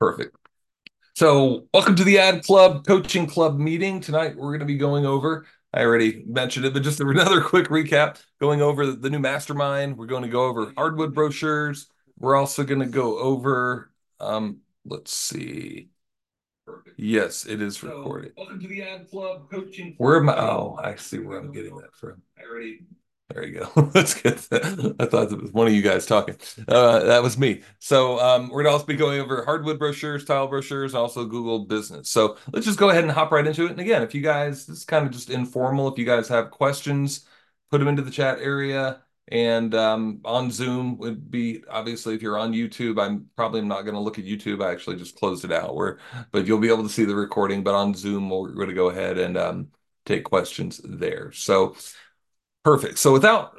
Perfect. So, welcome to the Ad Club Coaching Club meeting. Tonight, we're going to be going over, I already mentioned it, but just another quick recap, going over the new mastermind. We're going to go over hardwood brochures. We're also going to go over, let's see. Yes, it is recorded. Welcome to the Ad Club Coaching Club. Where am I? Oh, I see where I'm getting that from. There you go. Let's get that. I thought it was one of you guys talking. That was me. So we're gonna also be going over hardwood brochures, tile brochures, also Google Business. So let's just go ahead and hop right into it. And again, if you guys, this is kind of just informal. If you guys have questions, put them into the chat area. And on Zoom would be obviously if you're on YouTube, I'm probably not going to look at YouTube. I actually just closed it out. But you'll be able to see the recording. But on Zoom, we're going to go ahead and take questions there. So. Perfect. So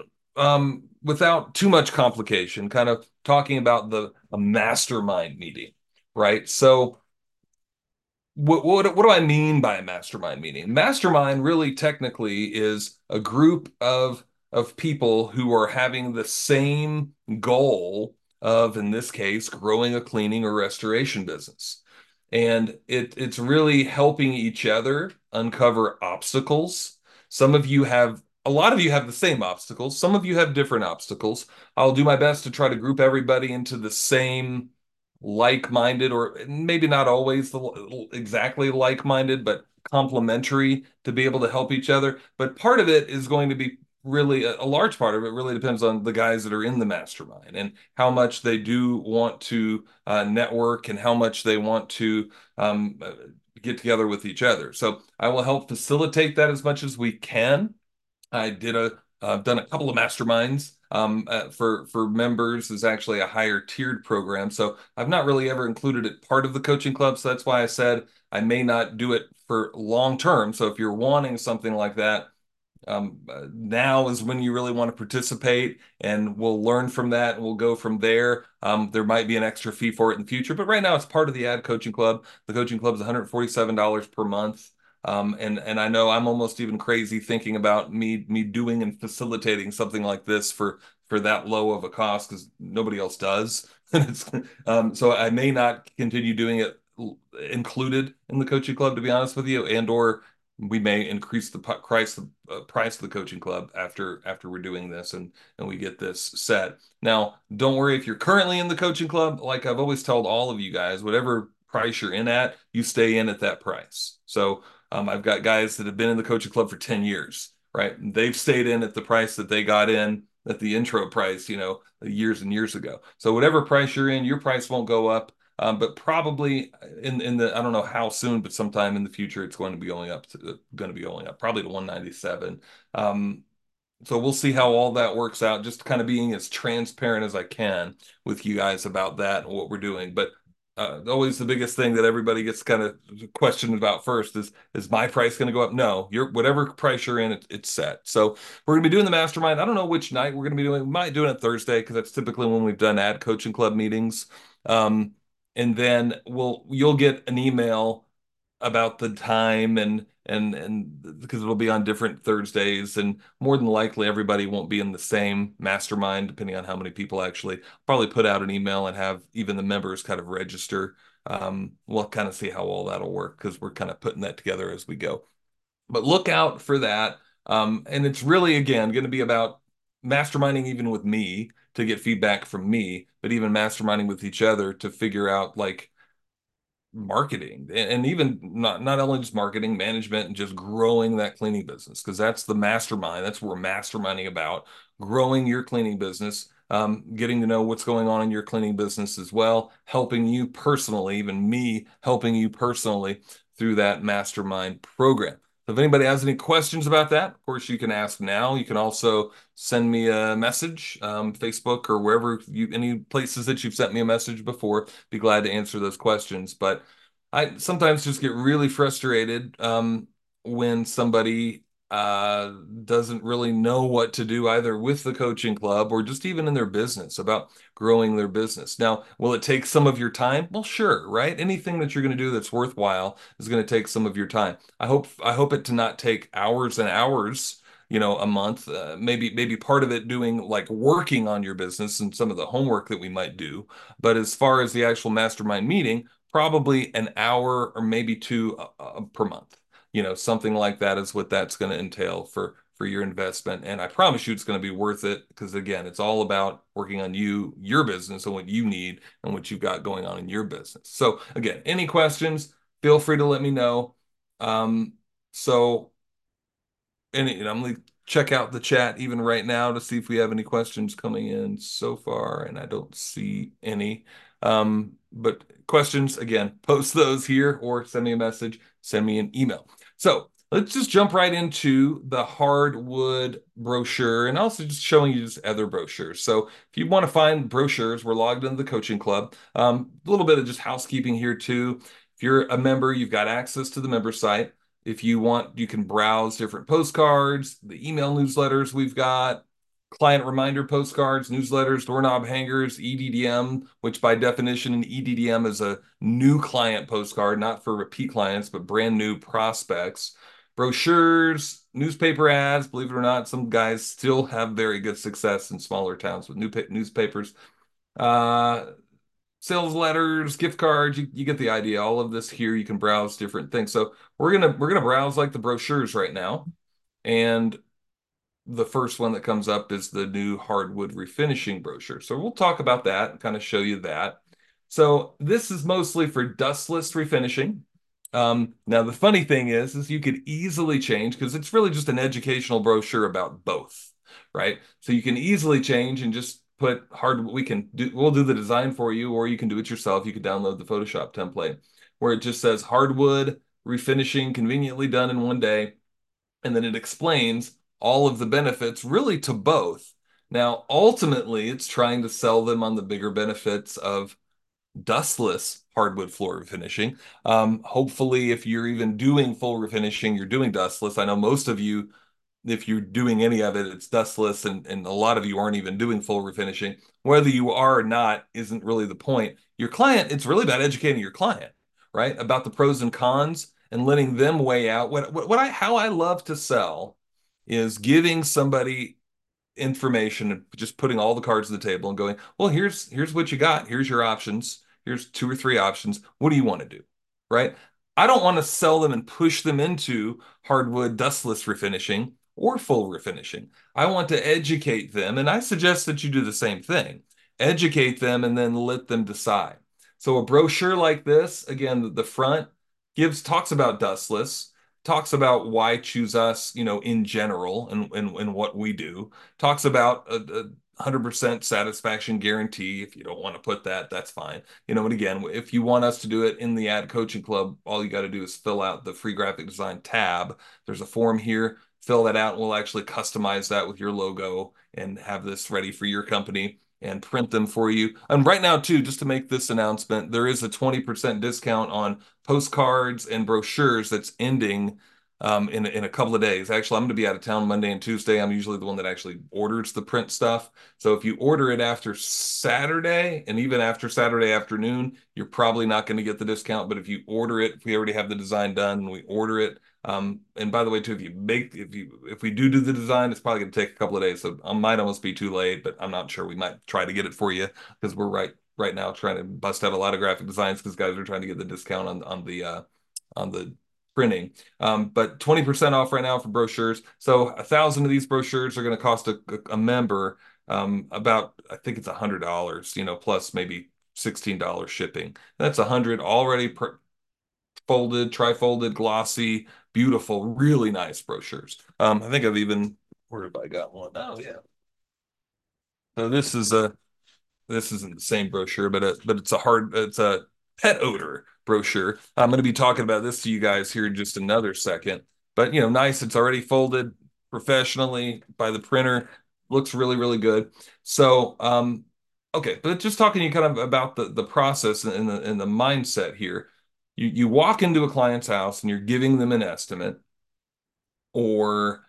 without too much complication, kind of talking about the a mastermind meeting, right? So what do I mean by a mastermind meeting? Mastermind really technically is a group of people who are having the same goal of, in this case, growing a cleaning or restoration business. And it's really helping each other uncover obstacles. A lot of you have the same obstacles. Some of you have different obstacles. I'll do my best to try to group everybody into the same like-minded, or maybe not always exactly like-minded, but complementary to be able to help each other. But part of it is going to be really a large part of it really depends on the guys that are in the mastermind and how much they do want to network and how much they want to get together with each other. So I will help facilitate that as much as we can. I've done a couple of masterminds for members. Is actually a higher tiered program, so I've not really ever included it part of the coaching club. So that's why I said I may not do it for long term. So if you're wanting something like that, now is when you really want to participate, and we'll learn from that and we'll go from there. There might be an extra fee for it in the future, but right now it's part of the Ad Coaching Club. The coaching club is $147 per month. And I know I'm almost even crazy thinking about me doing and facilitating something like this for that low of a cost because nobody else does. So I may not continue doing it included in the coaching club, to be honest with you, and or we may increase the price of the coaching club after we're doing this and we get this set. Now, don't worry if you're currently in the coaching club. Like I've always told all of you guys, whatever price you're in at, you stay in at that price. So I've got guys that have been in the coaching club for 10 years, right? They've stayed in at the price that they got in at the intro price, years and years ago. So whatever price you're in, your price won't go up. But probably in the I don't know how soon, but sometime in the future, it's going to be going up probably to 197. So we'll see how all that works out. Just kind of being as transparent as I can with you guys about that and what we're doing. But always the biggest thing that everybody gets kind of questioned about first is my price going to go up? No, your whatever price you're in, it's set. So we're going to be doing the mastermind. I don't know which night we're going to be doing. We might do it Thursday because that's typically when we've done ad coaching club meetings. Um, and then you'll get an email about the time and because it'll be on different Thursdays, and more than likely everybody won't be in the same mastermind depending on how many people actually probably put out an email and have even the members kind of register. We'll kind of see how all that'll work because we're kind of putting that together as we go. But look out for that. And it's really, again, going to be about masterminding even with me to get feedback from me, but even masterminding with each other to figure out like marketing and even not only just marketing, management, and just growing that cleaning business because that's the mastermind. That's what we're masterminding about, growing your cleaning business, getting to know what's going on in your cleaning business as well, helping you personally, even me helping you personally through that mastermind program. So if anybody has any questions about that, of course, you can ask now. You can also send me a message, Facebook or wherever any places that you've sent me a message before. Be glad to answer those questions. But I sometimes just get really frustrated when somebody doesn't really know what to do either with the coaching club or just even in their business about growing their business. Now, will it take some of your time? Well, sure, right? Anything that you're going to do that's worthwhile is going to take some of your time. I hope it to not take hours and hours, a month. Maybe part of it doing like working on your business and some of the homework that we might do. But as far as the actual mastermind meeting, probably an hour or maybe two per month. Something like that is what that's going to entail for your investment. And I promise you it's going to be worth it because again, it's all about working on your business and what you need and what you've got going on in your business. So again, any questions, feel free to let me know. Um, so I'm going to check out the chat even right now to see if we have any questions coming in so far, and I don't see any. But questions, again, post those here or send me a message, send me an email. So let's just jump right into the hardwood brochure and also just showing you just other brochures. So if you want to find brochures, we're logged into the coaching club. A little bit of just housekeeping here too. If you're a member, you've got access to the member site. If you want, you can browse different postcards, the email newsletters we've got, client reminder postcards, newsletters, doorknob hangers, EDDM, which by definition, an EDDM is a new client postcard, not for repeat clients, but brand new prospects. Brochures, newspaper ads. Believe it or not, some guys still have very good success in smaller towns with newspapers. Uh, Sales letters, gift cards, you get the idea. All of this here, you can browse different things. So we're gonna browse like the brochures right now. And the first one that comes up is the new hardwood refinishing brochure. So we'll talk about that and kind of show you that. So this is mostly for dustless refinishing. Now the funny thing is you could easily change because it's really just an educational brochure about both, right? So you can easily change and just put hard. We'll do the design for you, or you can do it yourself. You could download the Photoshop template where it just says hardwood refinishing conveniently done in one day, and then it explains all of the benefits really to both. Now, ultimately, it's trying to sell them on the bigger benefits of dustless hardwood floor refinishing. Hopefully, if you're even doing full refinishing, you're doing dustless. I know most of you, if you're doing any of it, it's dustless, and a lot of you aren't even doing full refinishing. Whether you are or not isn't really the point. Your client, it's really about educating your client, right? About the pros and cons and letting them weigh out how I love to sell is giving somebody information and just putting all the cards on the table and going, well, here's what you got. Here's your options. Here's two or three options. What do you want to do? Right? I don't want to sell them and push them into hardwood dustless refinishing or full refinishing. I want to educate them, and I suggest that you do the same thing. Educate them and then let them decide. So a brochure like this, again, the front talks about dustless, talks about why choose us, in general and what we do, talks about a 100% satisfaction guarantee. If you don't want to put that, that's fine. And again, if you want us to do it in the ad coaching club, all you got to do is fill out the free graphic design tab. There's a form here, fill that out, and we'll actually customize that with your logo and have this ready for your company and print them for you. And right now, too, just to make this announcement, there is a 20% discount on postcards and brochures that's ending in a couple of days. Actually, I'm going to be out of town Monday and Tuesday. I'm usually the one that actually orders the print stuff. So if you order it after Saturday and even after Saturday afternoon, you're probably not going to get the discount. But if you order it, if we already have the design done and we order it, and by the way, too, if we do the design, it's probably going to take a couple of days. So I might almost be too late, but I'm not sure. We might try to get it for you because we're right now trying to bust out a lot of graphic designs because guys are trying to get the discount on the printing. But 20% off right now for brochures. So 1,000 of these brochures are going to cost a member about, I think it's $100, plus maybe $16 shipping. That's 100 already folded, tri-folded, glossy, beautiful, really nice brochures. I think where have I got one? Oh yeah. So this isn't the same brochure, but it's a pet odor brochure. I'm going to be talking about this to you guys here in just another second. But nice. It's already folded professionally by the printer. Looks really, really good. So, okay, but just talking to you kind of about the process and the mindset here. You walk into a client's house and you're giving them an estimate, or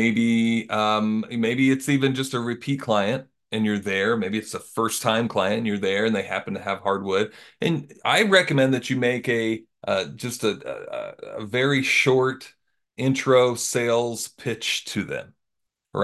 maybe it's even just a repeat client and you're there. Maybe it's a first time client and you're there and they happen to have hardwood. And I recommend that you make a just a very short intro sales pitch to them, right?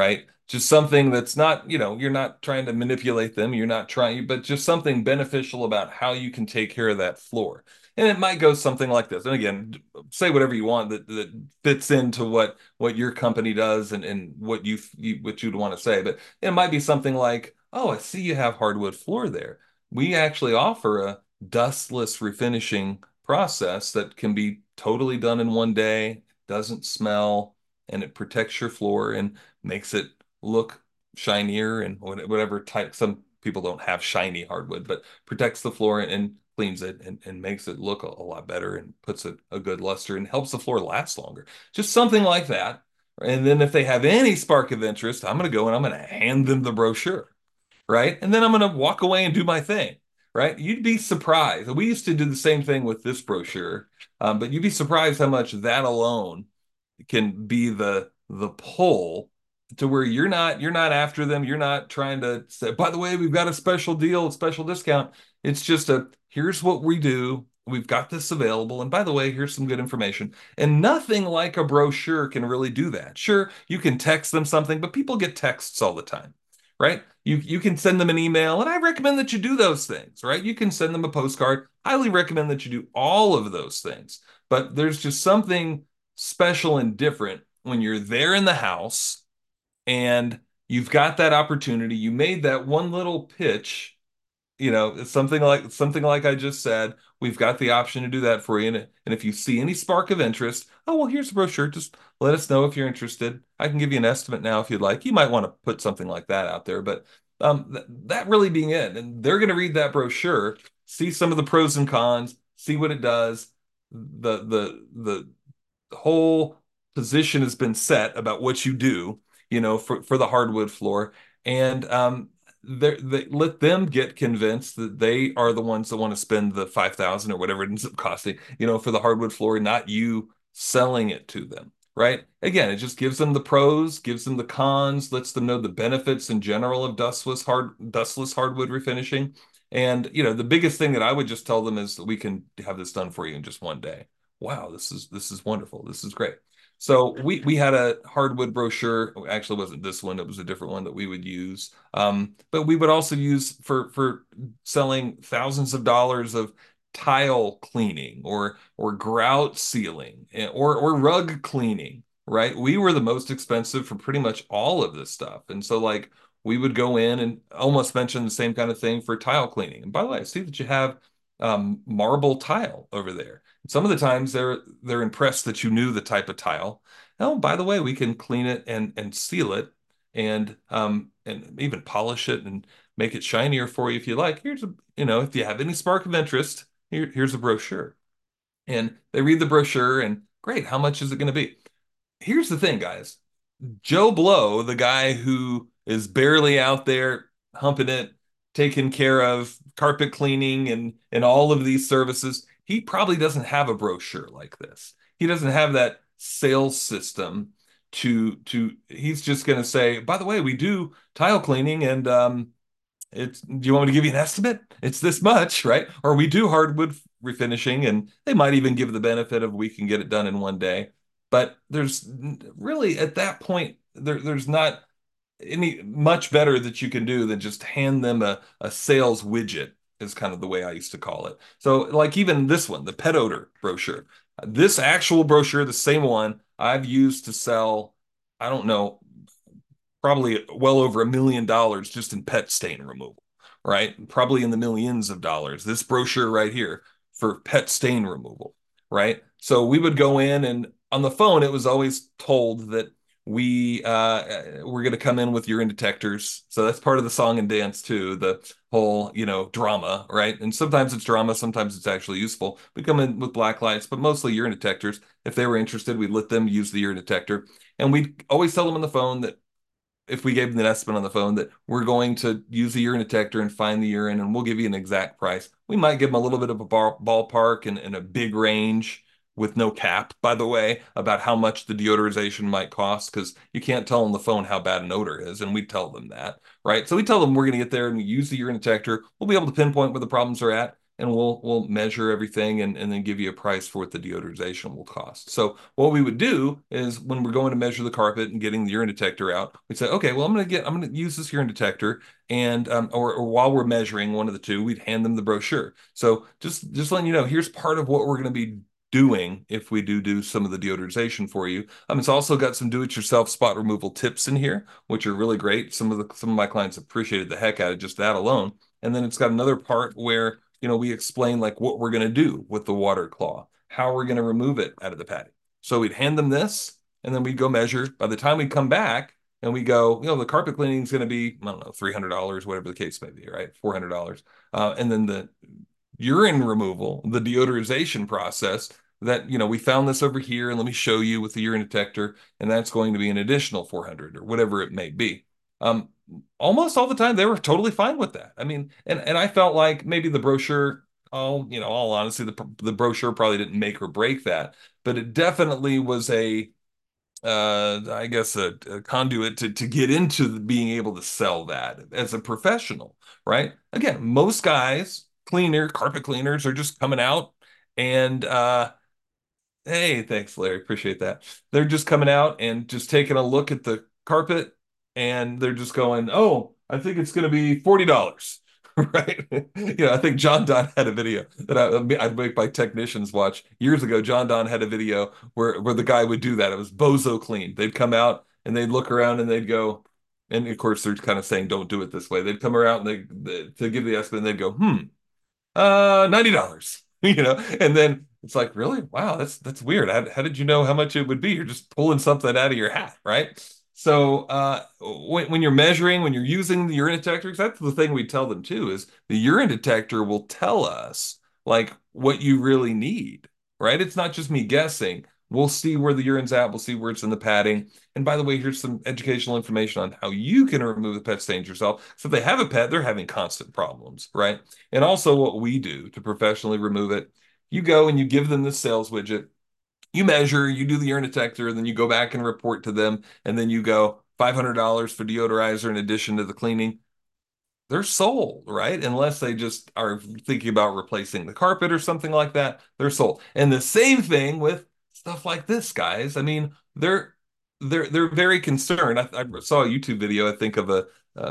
just something that's not, you're not trying to manipulate them. You're not trying, but just something beneficial about how you can take care of that floor. And it might go something like this. And again, say whatever you want that fits into what your company does and what what you'd want to say. But it might be something like, oh, I see you have hardwood floor there. We actually offer a dustless refinishing process that can be totally done in one day, doesn't smell, and it protects your floor and makes it look shinier and whatever type. Some people don't have shiny hardwood, but protects the floor and cleans it and makes it look a lot better and puts a good luster and helps the floor last longer. Just something like that. And then if they have any spark of interest, I'm going to go and I'm going to hand them the brochure, right? And then I'm going to walk away and do my thing, right? You'd be surprised. We used to do the same thing with this brochure, but you'd be surprised how much that alone can be the pull to where you're not after them. You're not trying to say, by the way, we've got a special deal, special discount. It's just here's what we do. We've got this available. And by the way, here's some good information. And nothing like a brochure can really do that. Sure, you can text them something, but people get texts all the time, right? You can send them an email, and I recommend that you do those things, right? You can send them a postcard. Highly recommend that you do all of those things. But there's just something special and different when you're there in the house and you've got that opportunity. You made that one little pitch, it's something like I just said. We've got the option to do that for you. And if you see any spark of interest, oh, well, here's the brochure. Just let us know if you're interested. I can give you an estimate now if you'd like. You might want to put something like that out there, but that really being it. And they're going to read that brochure, see some of the pros and cons, see what it does. The whole position has been set about what you do, for the hardwood floor. And they let them get convinced that they are the ones that want to spend the 5,000 or whatever it ends up costing, for the hardwood floor, not you selling it to them. Right. Again, it just gives them the pros, gives them the cons, lets them know the benefits in general of dustless hardwood refinishing. And the biggest thing that I would just tell them is that we can have this done for you in just one day. Wow, this is wonderful. This is great. So we had a hardwood brochure. Actually, it wasn't this one. It was a different one that we would use. But we would also use for selling thousands of dollars of tile cleaning or grout sealing or rug cleaning, right? We were the most expensive for pretty much all of this stuff. And so like we would go in and almost mention the same kind of thing for tile cleaning. And by the way, I see that you have marble tile over there. Some of the times they're impressed that you knew the type of tile. Oh, by the way, we can clean it and seal it and even polish it and make it shinier for you if you like. If you have any spark of interest, here's a brochure. And they read the brochure and great, how much is it going to be? Here's the thing, guys. Joe Blow, the guy who is barely out there humping it, taking care of carpet cleaning and all of these services, he probably doesn't have a brochure like this. He doesn't have that sales system to he's just going to say, by the way, we do tile cleaning and do you want me to give you an estimate? It's this much, right? Or we do hardwood refinishing, and they might even give the benefit of we can get it done in one day. But there's really at that point, there's not any much better that you can do than just hand them a sales widget, is kind of the way I used to call it. So, like even this one, the pet odor brochure, this actual brochure, the same one I've used to sell, I don't know, probably well over $1 million just in pet stain removal, right? Probably in the millions of dollars. This brochure right here for pet stain removal, right? So we would go in and on the phone, it was always told that we're going to come in with urine detectors. So that's part of the song and dance too, the whole, drama, right? And sometimes it's drama, sometimes it's actually useful. We come in with black lights, but mostly urine detectors. If they were interested, we'd let them use the urine detector. And we'd always tell them on the phone that if we gave them an estimate on the phone that we're going to use the urine detector and find the urine and we'll give you an exact price. We might give them a little bit of a ballpark and a big range with no cap, by the way, about how much the deodorization might cost because you can't tell on the phone how bad an odor is. And we tell them that, right? So we tell them we're going to get there and we use the urine detector. We'll be able to pinpoint where the problems are at. and we'll measure everything and then give you a price for what the deodorization will cost. So what we would do is when we're going to measure the carpet and getting the urine detector out, we say, okay, well, I'm gonna use this urine detector, and or while we're measuring one of the two, we'd hand them the brochure. So just letting you know, here's part of what we're going to be doing if we do some of the deodorization for you. It's also got some do-it-yourself spot removal tips in here, which are really great. Some of my clients appreciated the heck out of just that alone. And then it's got another part where, we explain like what we're going to do with the water claw, how we're going to remove it out of the patty. So we'd hand them this, and then we'd go measure. By the time we come back and we go, the carpet cleaning is going to be, I don't know, $300, whatever the case may be, right? $400. And then the urine removal, the deodorization process, that we found this over here, and let me show you with the urine detector, and that's going to be an additional 400 or whatever it may be. um Almost all the time they were totally fine with that. I mean, and I felt like maybe the brochure, all honesty, the brochure probably didn't make or break that, but it definitely was I guess a conduit to get into being able to sell that as a professional, right? Again, most guys, carpet cleaners are just coming out and hey, thanks, Larry. Appreciate that. They're just coming out and just taking a look at the carpet, and they're just going, "Oh, I think it's going to be $40." Right? I think John Donne had a video that I'd make my technicians watch years ago. John Donne had a video where the guy would do that. It was Bozo Clean. They'd come out and they'd look around and they'd go, and of course they're kind of saying, "Don't do it this way." They'd come around and to give the estimate, and they'd go, $90. And then it's like, really? Wow, that's weird. How did you know how much it would be? You're just pulling something out of your hat, right? So when you're measuring, when you're using the urine detectors, that's the thing we tell them too, is the urine detector will tell us like what you really need, right? It's not just me guessing. We'll see where the urine's at, we'll see where it's in the padding. And by the way, here's some educational information on how you can remove the pet stains yourself. So if they have a pet, they're having constant problems, right? And also what we do to professionally remove it, you go and you give them this sales widget, you measure, you do the urine detector, then you go back and report to them, and then you go $500 for deodorizer in addition to the cleaning. They're sold, right? Unless they just are thinking about replacing the carpet or something like that, they're sold. And the same thing with stuff like this, guys. I mean, they're very concerned. I saw a YouTube video, I think, of a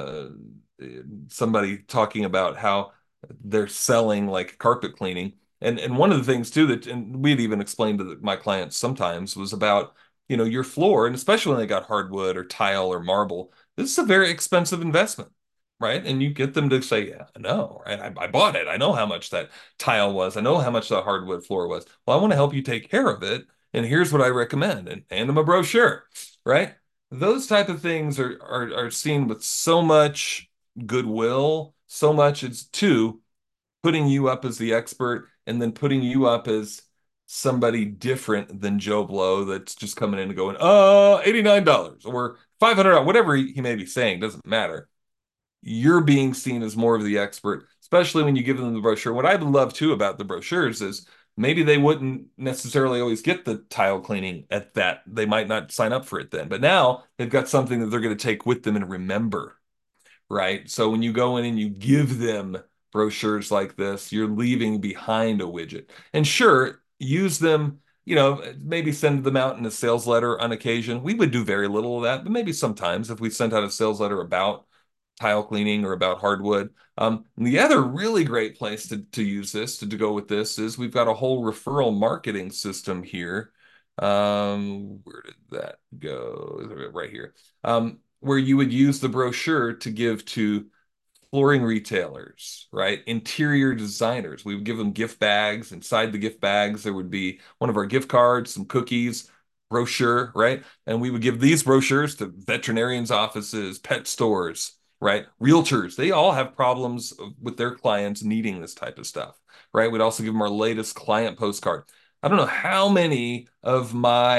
somebody talking about how they're selling like carpet cleaning. And one of the things too that, and we'd even explained to my clients sometimes, was about, your floor, and especially when they got hardwood or tile or marble, this is a very expensive investment, right? And you get them to say, yeah, I know, right? I bought it. I know how much that tile was. I know how much the hardwood floor was. Well, I want to help you take care of it. And here's what I recommend, and hand them a brochure, right? Those type of things are seen with so much goodwill, so much it's too putting you up as the expert, and then putting you up as somebody different than Joe Blow that's just coming in and going, $89 or $500, whatever he may be saying, doesn't matter. You're being seen as more of the expert, especially when you give them the brochure. What I love too about the brochures is maybe they wouldn't necessarily always get the tile cleaning at that. They might not sign up for it then, but now they've got something that they're going to take with them and remember, right? So when you go in and you give them brochures like this, you're leaving behind a widget. And sure, use them, maybe send them out in a sales letter on occasion. We would do very little of that, but maybe sometimes if we sent out a sales letter about tile cleaning or about hardwood. And the other really great place to use this, to go with this, is we've got a whole referral marketing system here. Where did that go? Right here. Where you would use the brochure to give to flooring retailers, right? Interior designers. We would give them gift bags. Inside the gift bags, there would be one of our gift cards, some cookies, brochure, right? And we would give these brochures to veterinarians' offices, pet stores, right? Realtors. They all have problems with their clients needing this type of stuff, right? We'd also give them our latest client postcard. I don't know how many of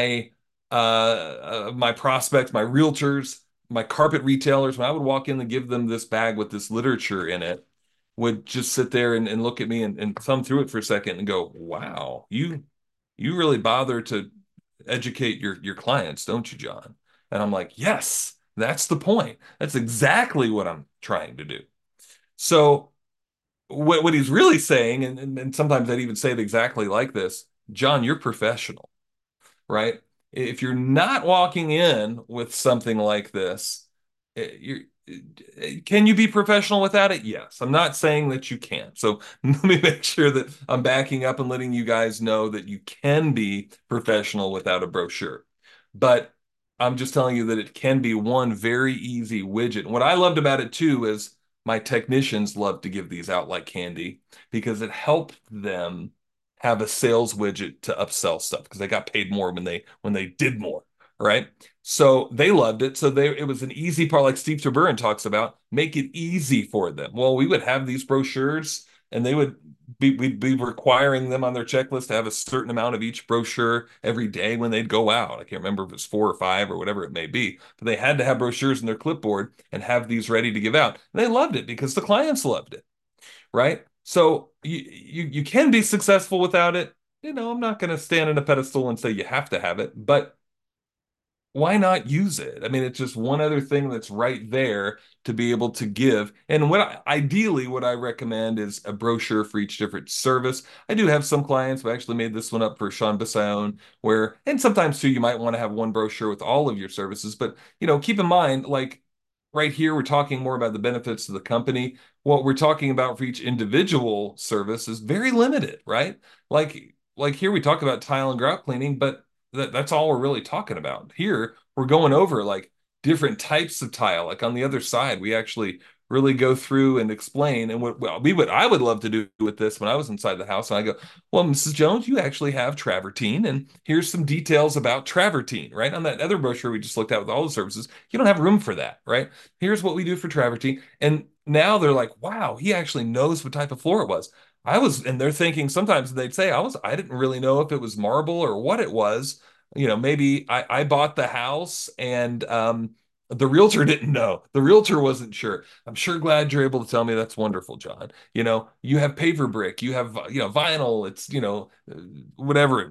my prospects, my realtors, my carpet retailers, when I would walk in and give them this bag with this literature in it, would just sit there and look at me and thumb through it for a second and go, wow, you really bother to educate your clients, don't you, John? And I'm like, yes, that's the point. That's exactly what I'm trying to do. So what he's really saying, and sometimes I'd even say it exactly like this, John, you're professional, right? If you're not walking in with something like this, you're can you be professional without it? Yes. I'm not saying that you can't. So let me make sure that I'm backing up and letting you guys know that you can be professional without a brochure. But I'm just telling you that it can be one very easy widget. And what I loved about it too is my technicians love to give these out like candy because it helped them have a sales widget to upsell stuff because they got paid more when they did more, right? So they loved it. So they it was an easy part, like Steve Tiburon talks about, make it easy for them. Well, we would have these brochures and they would we'd be requiring them on their checklist to have a certain amount of each brochure every day when they'd go out. I can't remember if it's 4 or 5 or whatever it may be, but they had to have brochures in their clipboard and have these ready to give out. And they loved it because the clients loved it, right? So you can be successful without it. I'm not going to stand on a pedestal and say you have to have it, but why not use it? I mean, it's just one other thing that's right there to be able to give. And ideally, what I recommend is a brochure for each different service. I do have some clients who actually made this one up for Sean Basone, where, and sometimes too, you might want to have one brochure with all of your services. But, keep in mind, like right here, we're talking more about the benefits of the company. What we're talking about for each individual service is very limited, right? Like here we talk about tile and grout cleaning, but that's all we're really talking about. Here, we're going over like different types of tile. Like on the other side, we actually really go through and explain. And what well, I would love to do with this when I was inside the house. And I go, well, Mrs. Jones, you actually have travertine, and here's some details about travertine, right? On that other brochure we just looked at with all the services, you don't have room for that, right? Here's what we do for travertine. And now they're like, wow, he actually knows what type of floor it was. And they're thinking sometimes they'd say, I didn't really know if it was marble or what it was. Maybe I bought the house and the realtor didn't know. The realtor wasn't sure. I'm sure glad you're able to tell me that's wonderful, John. You have paver brick, you have, vinyl, it's, whatever,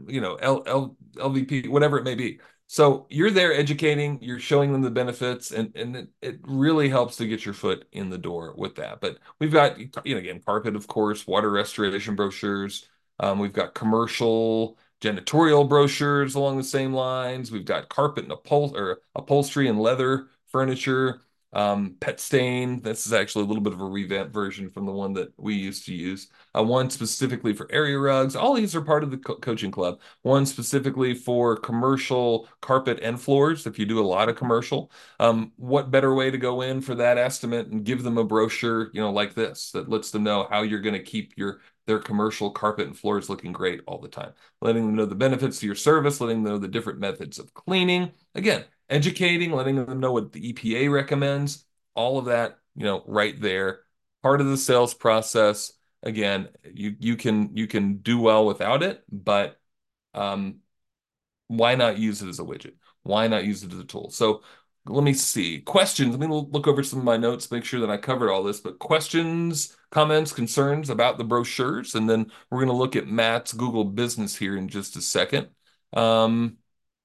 LVP, whatever it may be. So you're there educating, you're showing them the benefits, and it really helps to get your foot in the door with that. But we've got, again, carpet, of course, water restoration brochures. We've got commercial janitorial brochures along the same lines. We've got carpet and upholstery and leather furniture, pet stain. This is actually a little bit of a revamped version from the one that we used to use. One specifically for area rugs. All these are part of the coaching club. One specifically for commercial carpet and floors. If you do a lot of commercial, what better way to go in for that estimate and give them a brochure, like this that lets them know how you're going to keep their commercial carpet and floors looking great all the time, letting them know the benefits of your service, letting them know the different methods of cleaning. Again, educating, letting them know what the EPA recommends, all of that, right there. Part of the sales process. Again, you can do well without it, but um, why not use it as a widget? Why not use it as a tool? So let me see. Questions. Let me look over some of my notes, make sure that I covered all this. But questions, comments, concerns about the brochures, and then we're going to look at Matt's Google Business here in just a second. Um,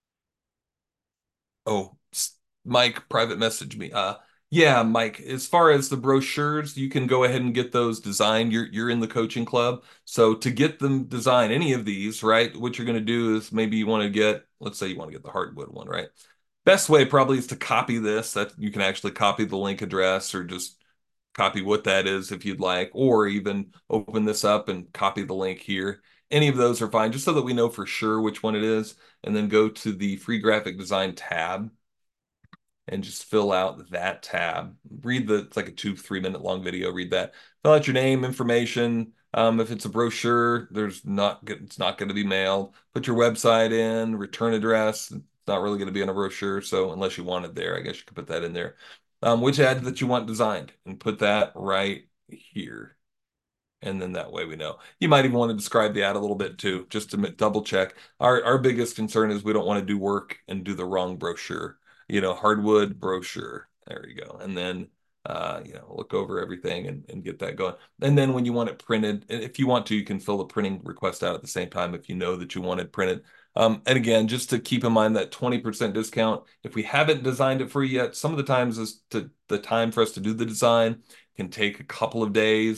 oh, Mike private message me. Yeah, Mike, as far as the brochures, you can go ahead and get those designed. You're in the coaching club. So to get them designed, any of these, right? What you're going to do is maybe you want to get, let's say you want to get the hardwood one, right? Best way probably is to copy this. That you can actually copy the link address or just copy what that is if you'd like, or even open this up and copy the link here. Any of those are fine, just so that we know for sure which one it is, and then go to the free graphic design tab and just fill out that tab. It's like a 2, 3 minute long video. Read that. Fill out your name, information. If it's a brochure, it's not going to be mailed. Put your website in, return address. It's not really going to be on a brochure. So unless you want it there, I guess you could put that in there. Which ad that you want designed and put that right here. And then that way we know. You might even want to describe the ad a little bit too, just to double check. Our biggest concern is we don't want to do work and do the wrong brochure. Hardwood brochure. There you go. And then look over everything and get that going. And then when you want it printed, if you want to, you can fill the printing request out at the same time if you know that you want it printed. And again, just to keep in mind that 20% discount, if we haven't designed it for you yet, some of the times the time for us to do the design can take a couple of days.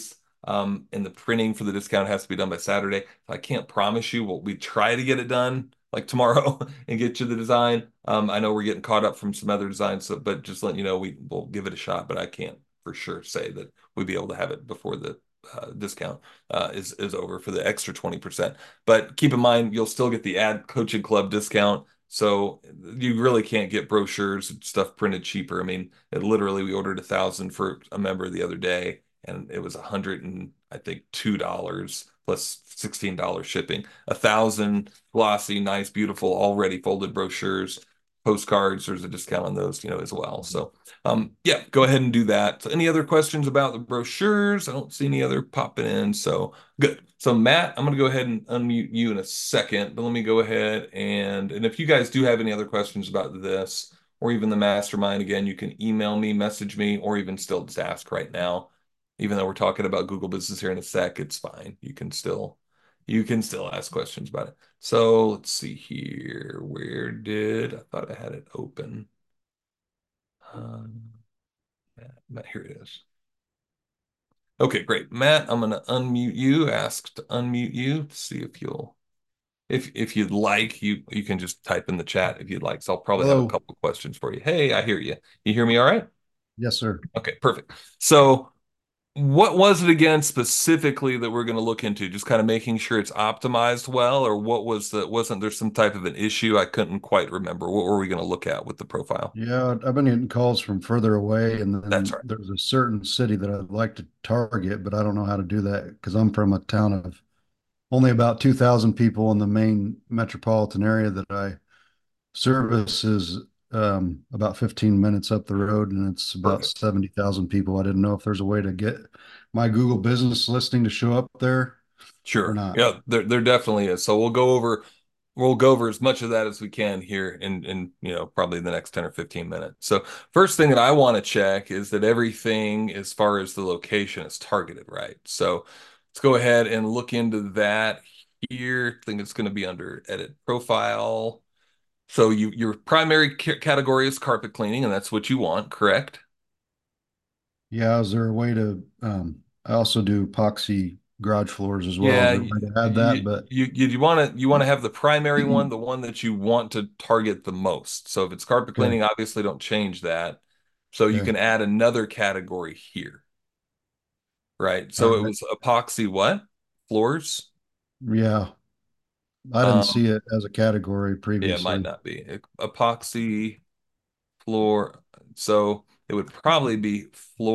And the printing for the discount has to be done by Saturday. I can't promise you we try to get it done like tomorrow and get you the design. I know we're getting caught up from some other designs, so, but just letting you know, will give it a shot, but I can't for sure say that we'd be able to have it before the discount is over for the extra 20%. But keep in mind, you'll still get the ad coaching club discount. So you really can't get brochures and stuff printed cheaper. I mean, literally, we ordered 1,000 for a member the other day, and it was 100 and I think $2 plus $16 shipping. 1,000 glossy, nice, beautiful, already folded brochures, postcards. There's a discount on those, as well. So, yeah, go ahead and do that. So any other questions about the brochures? I don't see any other popping in. So good. So Matt, I'm going to go ahead and unmute you in a second, but let me go ahead and if you guys do have any other questions about this or even the mastermind, again, you can email me, message me, or even still just ask right now. Even though we're talking about Google Business here in a sec, it's fine. You can still ask questions about it. So let's see here. I thought I had it open. Um, Matt, here it is. Okay, great. Matt, I'm gonna unmute you, ask to unmute you to see if if you'd like, you can just type in the chat if you'd like. So I'll probably have a Hello. couple questions for you. Hey, I hear you. You hear me all right? Yes, sir. Okay, perfect. So what was it again specifically that we're going to look into? Just kind of making sure it's optimized well, or wasn't there some type of an issue? I couldn't quite remember. What were we going to look at with the profile? Yeah, I've been getting calls from further away, and That's then right. there's a certain city that I'd like to target, but I don't know how to do that because I'm from a town of only about 2,000 people, in the main metropolitan area that I service is about 15 minutes up the road, and it's about Perfect. 70,000 people. I didn't know if there's a way to get my Google business listing to show up there or Sure. not. Yeah, there definitely is. So we'll go over as much of that as we can here in probably the next 10 or 15 minutes. So first thing that I want to check is that everything as far as the location is targeted right. So let's go ahead and look into that here. I think it's going to be under edit profile. So your primary category is carpet cleaning, and that's what you want, correct? Yeah, is there a way to I also do epoxy garage floors as well. Is Yeah, there a way to add that? But you want to have the primary one, the one that you want to target the most. So if it's carpet okay, cleaning, obviously don't change that. So you okay. can add another category here, right? All So it right. was epoxy what? Floors? Yeah. I didn't Um, see it as a category yeah, it might previously. not be. Epoxy floor. So it would probably be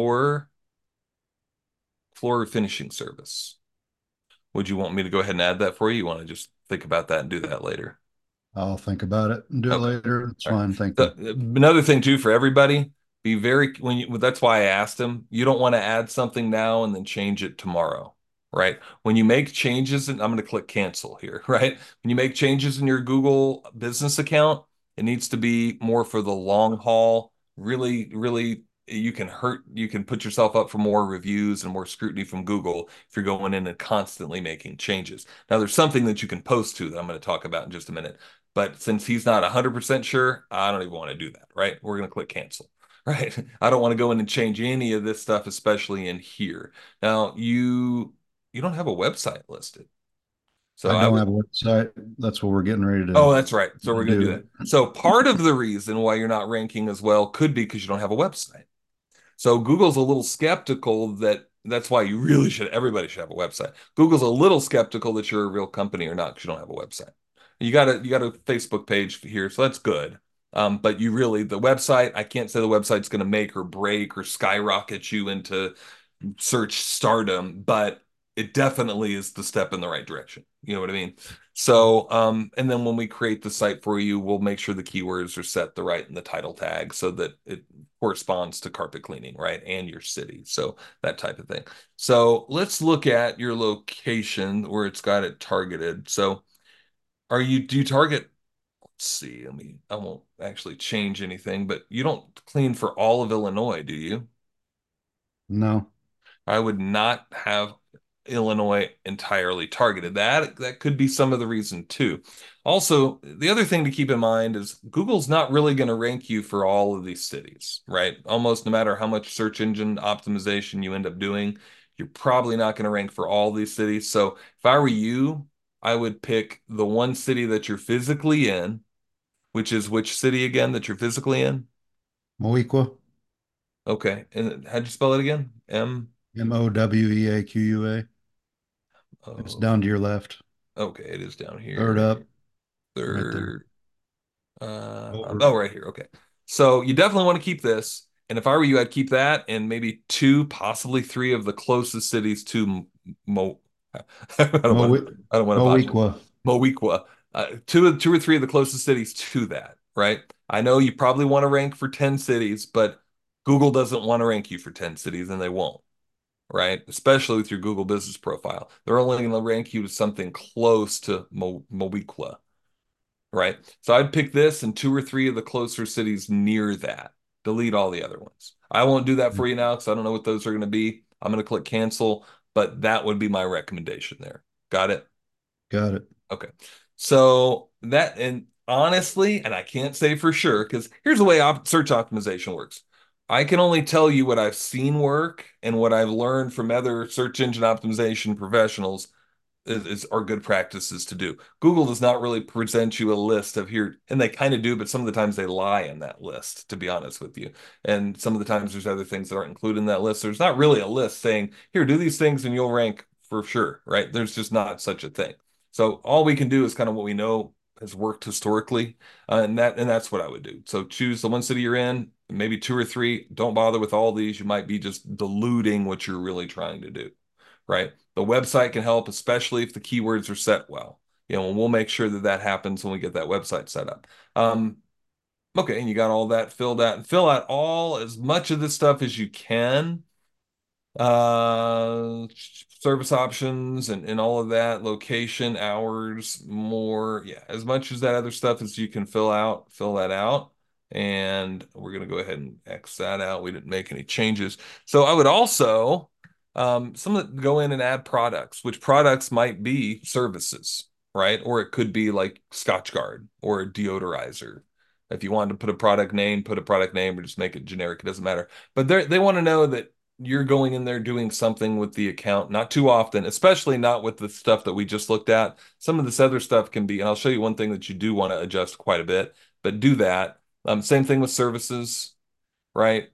floor finishing service. Would you want me to go ahead and add that for you? You want to just think about that and do that later? I'll think about it and do it Okay. later. It's All right. fine. Thank So you. another thing too for everybody, be very that's why I asked him, you don't want to add something now and then change it tomorrow, right? When you make changes, and I'm going to click cancel here, right? When you make changes in your Google business account, it needs to be more for the long haul. Really, really, you can put yourself up for more reviews and more scrutiny from Google if you're going in and constantly making changes. Now, there's something that you can post to that I'm going to talk about in just a minute. But since he's not 100% sure, I don't even want to do that, right? We're going to click cancel, right? I don't want to go in and change any of this stuff, especially in here. Now, you don't have a website listed. So I I don't would, have a website. That's what we're getting ready oh, that's right. So to we're going to do do. that. So part of the reason why you're not ranking as well could be because you don't have a website. So Google's a little skeptical that's why everybody should have a website. Google's a little skeptical that you're a real company or not because you don't have a website. You got a Facebook page here, so that's good. But the website, I can't say the website's going to make or break or skyrocket you into search stardom, but it definitely is the step in the right direction. You know what I mean? So, and then when we create the site for you, we'll make sure the keywords are set the right in the title tag so that it corresponds to carpet cleaning, right? And your city. So that type of thing. So let's look at your location where it's got it targeted. So do you target, let's see, I won't actually change anything, but you don't clean for all of Illinois, do you? No, I would not have Illinois entirely targeted. That could be some of the reason too. Also, the other thing to keep in mind is Google's not really going to rank you for all of these cities, right? Almost no matter how much search engine optimization you end up doing, You're probably not going to rank for all these cities. So if I were you, I would pick the one city that you're physically in, which is which city again that you're physically in? Moequa, Okay. And how'd you spell it again? M Moweaqua. It's O. down to your left, Okay, it is down third here. up, right there. Third. Over. Oh, right here. Okay. So you definitely want to keep this. And if I were you, I'd keep that and maybe two, possibly three of the closest cities to Mo. I don't want to. I don't want to botch it. Moequa. Moequa. Two or three of the closest cities to that. Right. I know you probably want to rank for 10 cities, but Google doesn't want to rank you for 10 cities, and they won't. Right. Especially with your Google Business Profile, they're only going to rank you to something close to Moequa, right? So I'd pick this and two or three of the closer cities near that. Delete all the other ones. I won't do that for you now because I don't know what those are going to be. I'm going to click cancel, but that would be my recommendation there. Got it? Got it. Okay. So that, and honestly, and I can't say for sure because here's the way search optimization works. I can only tell you what I've seen work and what I've learned from other search engine optimization professionals are good practices to do. Google does not really present you a list of here, and they kind of do, but some of the times they lie in that list, to be honest with you. And some of the times there's other things that aren't included in that list. There's not really a list saying, here, do these things and you'll rank for sure, right? There's just not such a thing. So all we can do is kind of what we know has worked historically, and that's what I would do. So choose the one city you're in, maybe two or three. Don't bother with all these. You might be just diluting what you're really trying to do, right? The website can help, especially if the keywords are set well. And we'll make sure that that happens when we get that website set up. Okay, and you got all that filled out. Fill out all as much of this stuff as you can, uh service options and all of that, location, hours, more, yeah, as much as that other stuff as you can fill that out. And we're going to go ahead and X that out. We didn't make any changes. So I would also some that go in and add products, which products might be services, right? Or it could be like Scotchgard or a deodorizer. If you wanted to put a product name, put a product name or just make it generic, it doesn't matter. But they want to know that you're going in there doing something with the account, not too often, especially not with the stuff that we just looked at. Some of this other stuff can be, and I'll show you one thing that you do want to adjust quite a bit, but do that. Same thing with services, right?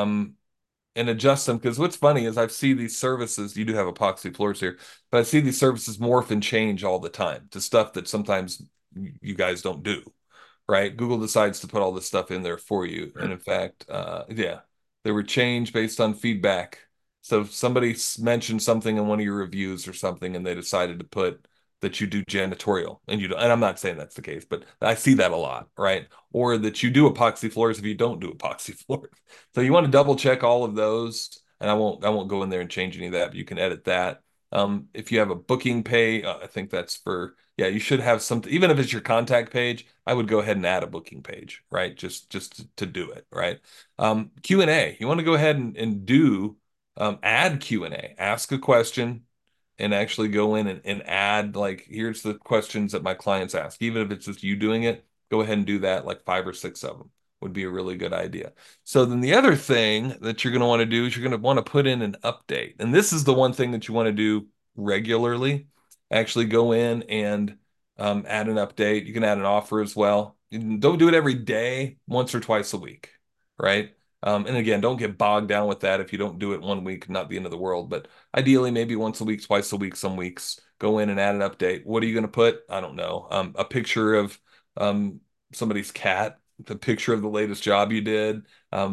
And adjust them because what's funny is I see these services, you do have epoxy floors here, but I see these services morph and change all the time to stuff that sometimes you guys don't do, right? Google decides to put all this stuff in there for you. And in fact, yeah, they were changed based on feedback. So somebody mentioned something in one of your reviews or something, and they decided to put that you do janitorial, and you don't. And I'm not saying that's the case, but I see that a lot, right? Or that you do epoxy floors if you don't do epoxy floors. So you want to double check all of those. And I won't go in there and change any of that, but you can edit that. If you have a booking pay, I think that's for, yeah, you should have something, even if it's your contact page, I would go ahead and add a booking page, right? Just to do it, right? Q&A, you want to go ahead and do add Q&A, ask a question and actually go in and add, like, here's the questions that my clients ask. Even if it's just you doing it, go ahead and do that, like five or six of them would be a really good idea. So then the other thing that you're going to want to do is you're going to want to put in an update. And this is the one thing that you want to do regularly. Actually go in and add an update. You can add an offer as well. Don't do it every day, once or twice a week, right? And again, don't get bogged down with that. If you don't do it one week, not the end of the world. But ideally, maybe once a week, twice a week, some weeks, go in and add an update. What are you going to put? I don't know. A picture of um, somebody's cat, the picture of the latest job you did.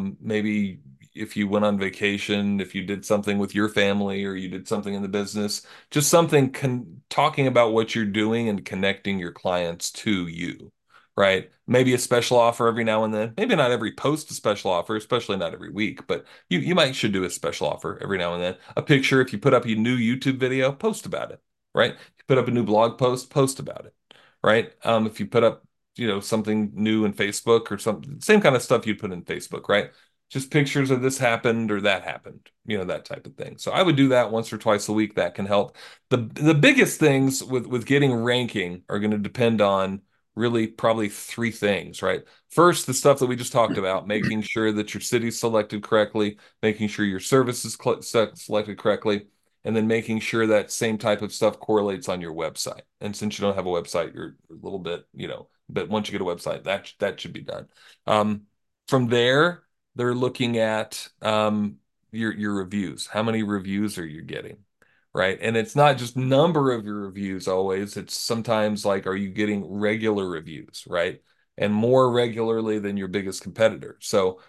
Maybe if you went on vacation, if you did something with your family or you did something in the business, just something talking about what you're doing and connecting your clients to you, right? Maybe a special offer every now and then. Maybe not every post a special offer, especially not every week, but you might should do a special offer every now and then. A picture, if you put up a new YouTube video, post about it, right? If you put up a new blog post, post about it, right? If you put up, something new in Facebook or something, same kind of stuff you'd put in Facebook, right? Just pictures of this happened or that happened, that type of thing. So I would do that once or twice a week. That can help. The biggest things with getting ranking are going to depend on really probably three things, right? First, the stuff that we just talked about, making sure that your city's selected correctly, making sure your service is selected correctly. and then making sure that same type of stuff correlates on your website. And since you don't have a website, you're a little bit, but once you get a website, that should be done. Um, from there, they're looking at your reviews. How many reviews are you getting? Right. And it's not just number of your reviews always. It's sometimes like, are you getting regular reviews, right? And more regularly than your biggest competitor. So,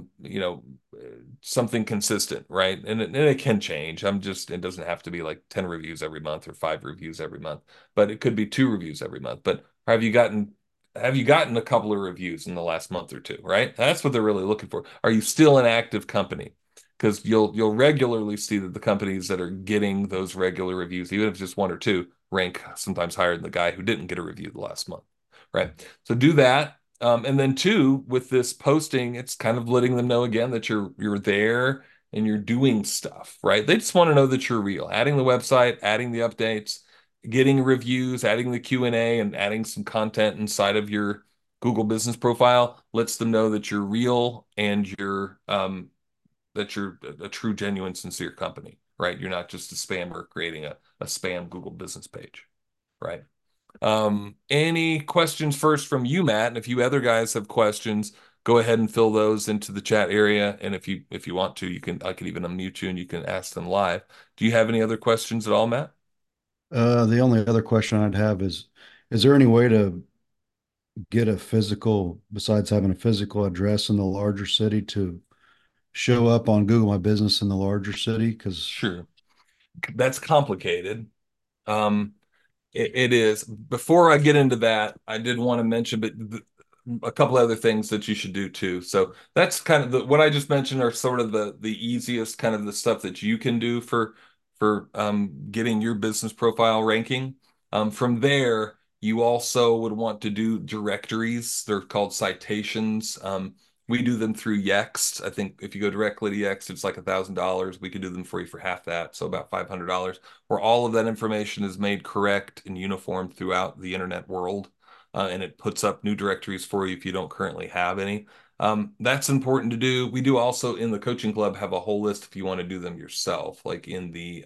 something consistent, right? And it can change. It doesn't have to be like 10 reviews every month or 5 reviews every month, but it could be 2 reviews every month. But have you gotten a couple of reviews in the last month or two, right? That's what they're really looking for. Are you still an active company? Because you'll regularly see that the companies that are getting those regular reviews, even if it's just one or two, rank sometimes higher than the guy who didn't get a review the last month, right? So do that. And then two, with this posting, it's kind of letting them know again that you're there and you're doing stuff, right? They just want to know that you're real. Adding the website, adding the updates, getting reviews, adding the Q&A, and adding some content inside of your Google business profile lets them know that you're real and you're a true, genuine, sincere company, right? You're not just a spammer creating a spam Google business page, right? Any questions first from you, Matt? And if you other guys have questions, go ahead and fill those into the chat area. And if you want to, I can even unmute you and you can ask them live. Do you have any other questions at all, Matt? The only other question I'd have is there any way to get a physical, besides having a physical address in the larger city, to show up on Google My Business in the larger city? Because Sure. That's complicated. Um, it is. Before I get into that, I did want to mention, a couple other things that you should do too. So that's kind of what I just mentioned are sort of the easiest kind of the stuff that you can do for getting your business profile ranking. From there, you also would want to do directories. They're called citations. We do them through Yext. I think if you go directly to Yext, it's like $1,000. We could do them for you for half that, so about $500, where all of that information is made correct and uniform throughout the internet world. And it puts up new directories for you if you don't currently have any. That's important to do. We do also in the coaching club have a whole list if you want to do them yourself, like in the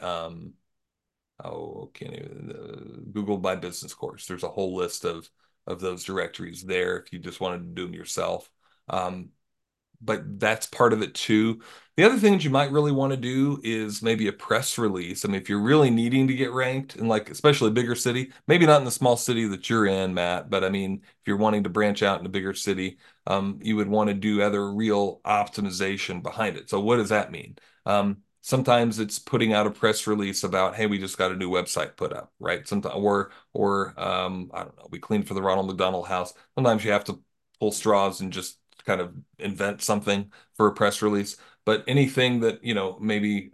can't even Google My Business course. There's a whole list of those directories there if you just wanted to do them yourself. Um, but that's part of it too. The other thing that you might really want to do is maybe a press release. I mean, if you're really needing to get ranked in like especially a bigger city, maybe not in the small city that you're in, Matt, but I mean, if you're wanting to branch out in a bigger city, you would want to do other real optimization behind it. So what does that mean? Sometimes it's putting out a press release about, hey, we just got a new website put up, right? Sometimes or I don't know, we cleaned for the Ronald McDonald House. Sometimes you have to pull straws and just kind of invent something for a press release. But anything that, maybe,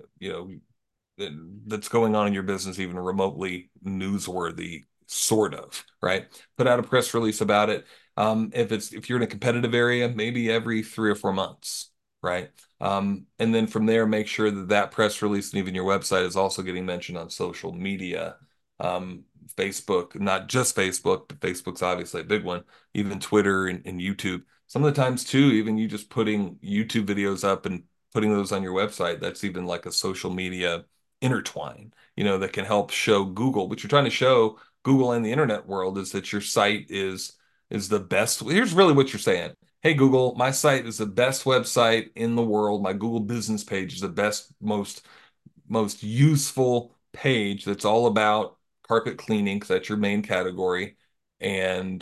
that's going on in your business, even remotely newsworthy, sort of, right? Put out a press release about it. If you're in a competitive area, maybe every 3 or 4 months, right? And then from there, make sure that that press release and even your website is also getting mentioned on social media. Facebook, not just Facebook, but Facebook's obviously a big one, even Twitter and YouTube. Some of the times too, even you just putting YouTube videos up and putting those on your website, that's even like a social media intertwine, that can help show Google. What you're trying to show Google and the internet world is that your site is the best. Here's really what you're saying. Hey Google, my site is the best website in the world. My Google business page is the best, most useful page that's all about carpet cleaning because that's your main category. And